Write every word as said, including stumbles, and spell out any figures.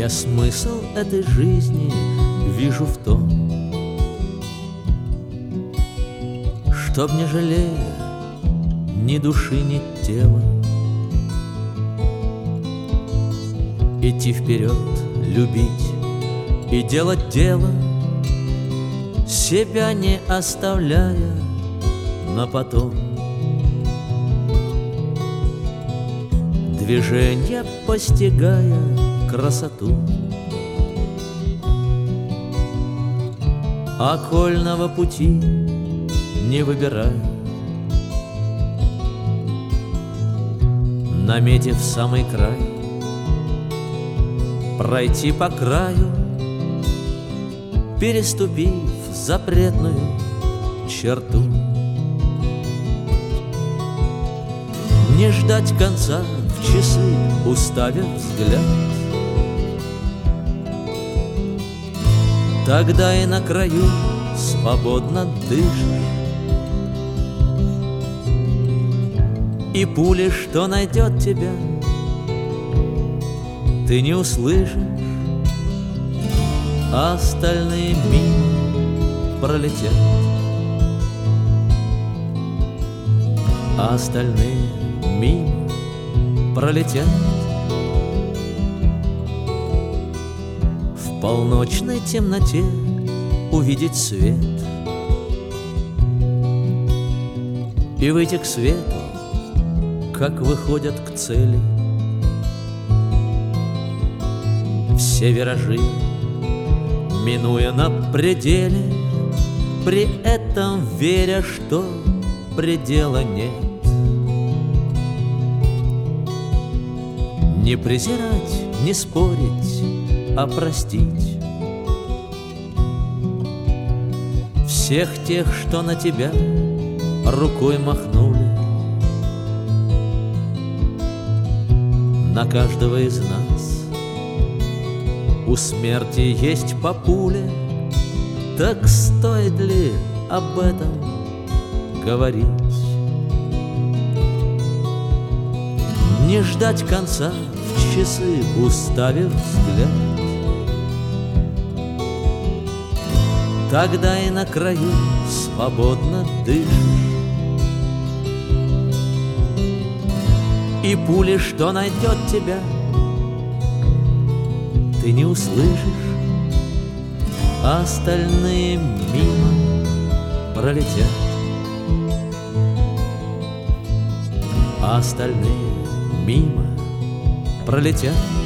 Я смысл этой жизни вижу в том, чтоб не жалея ни души, ни тела, идти вперед, любить и делать дело, себя не оставляя на потом. Движения постигая красоту, окольного пути не выбирая, наметив самый край, пройти по краю, переступив запретную черту. Не ждать конца в часы, уставив взгляд, тогда и на краю свободно дышишь. И пули, что найдет тебя, ты не услышишь, а остальные мимо пролетят, а остальные мимо пролетят. В полночной темноте увидеть свет и выйти к свету, как выходят к цели. Все виражи, минуя на пределе, при этом веря, что предела нет. Не презирать, не спорить, а простить всех тех, что на тебя рукой махнули. На каждого из нас у смерти есть по пуле, так стоит ли об этом говорить? Не ждать конца в часы, уставив взгляд, тогда и на краю свободно дышишь. И пули, что найдет тебя, ты не услышишь, а остальные мимо пролетят, а остальные мимо пролетят.